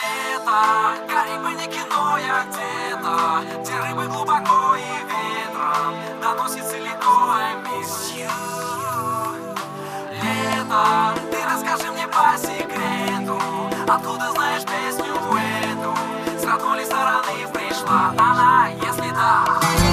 Лето, Карибы не кино, я где-то, где рыбы глубоко и ветром доносится легко I miss you. Лето, ты расскажи мне по секрету, откуда знаешь песню эту, с родной ли стороны пришла она, если да.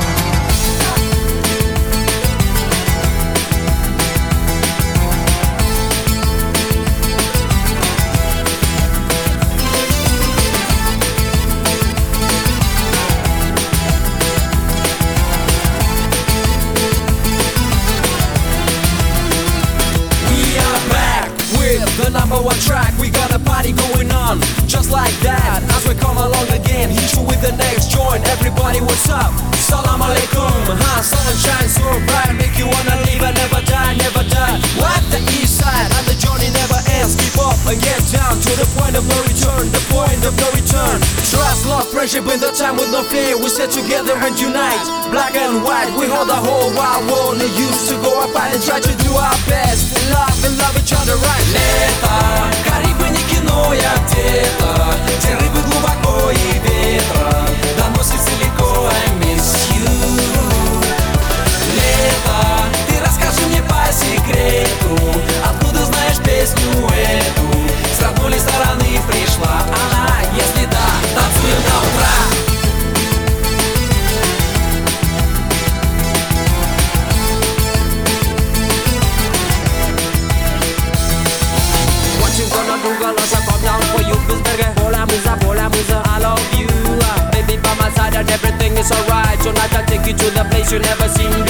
The number one track, we got a party going on. Just like that, as we come along again, hit you with the next joint. Everybody, what's up? Salam alaikum. Sun shines so bright, make you wanna live and never die, never die. What? The east side, and the journey never ends. Keep up and get down to the point of no return, the point of no return. Trust, love, friendship in the time with no fear. We stay together and unite, black and white. We hold the whole wide world. We used to go up and try to do our best. Love and love each other right. Лето, Карибы не кино, я где-то, где рыбы глубоко и ветром доносится легко I miss you. Лето, ты расскажи мне по секрету, откуда знаешь песню эту, с родной ли стороны пришла она, если да, танцуем до утра. I love you, baby by my side and everything is alright. Tonight I'll take you to the place you never seen